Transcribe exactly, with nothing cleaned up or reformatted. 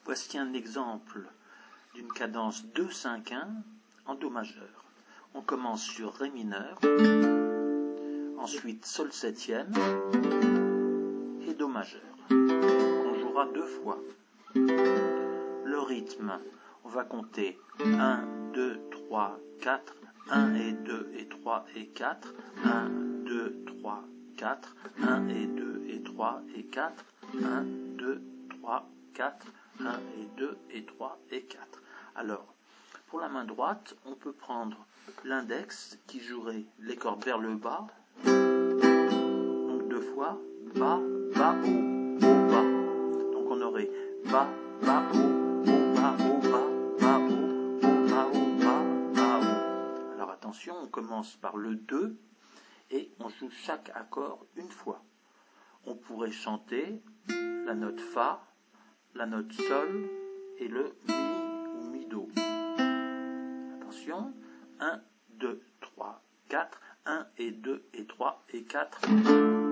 Voici un exemple d'une cadence deux cinq un en Do majeur. On commence sur Ré mineur, ensuite Sol septième et Do majeur, qu'on jouera deux fois. Le rythme, on va compter un, deux, trois, quatre, un et deux et trois et quatre, un, deux, trois, quatre, un et deux et trois et quatre, un, deux, trois, quatre, un et deux et trois et quatre. Alors, pour la main droite, on peut prendre l'index qui jouerait les cordes vers le bas, donc deux fois, bas, bas, haut, haut, bas. Donc on aurait bas, bas, haut, haut, bas, haut, bas, bas, haut, haut, bas, haut, bas, bas, haut. Alors attention, on commence par le deux et on joue chaque accord une fois. On pourrait chanter la note Fa, la note Sol et le Mi ou Mi-Do. Attention, un, deux, trois, quatre, un et deux et trois et quatre.